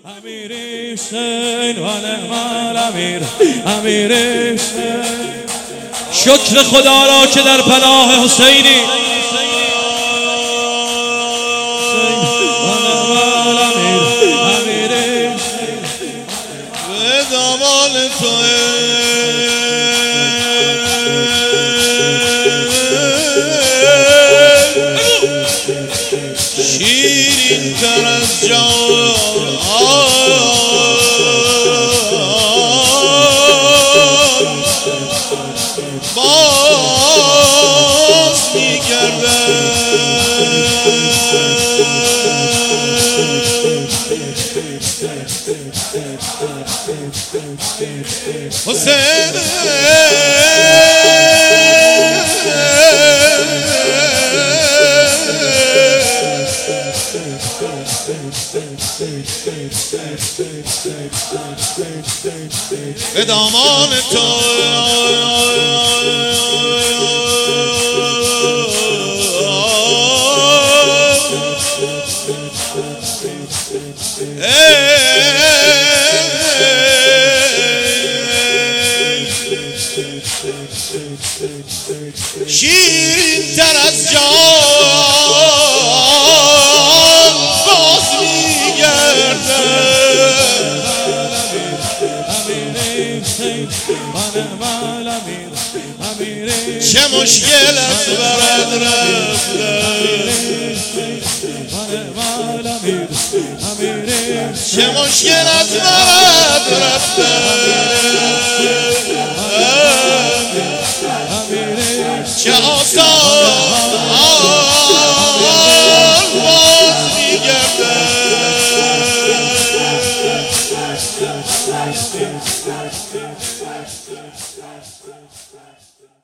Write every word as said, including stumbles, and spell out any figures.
امیر حسین و نعم الامیر امیر حسین. شکر خدا را که در پناه حسینی به دامان توه شیرین تر از جان باز میگردد حسین به دامان تو شیرین تر از جان باز میگرده چه مشکل از برد رفته چه مشکل از برد رفته چه آسان باز میگرده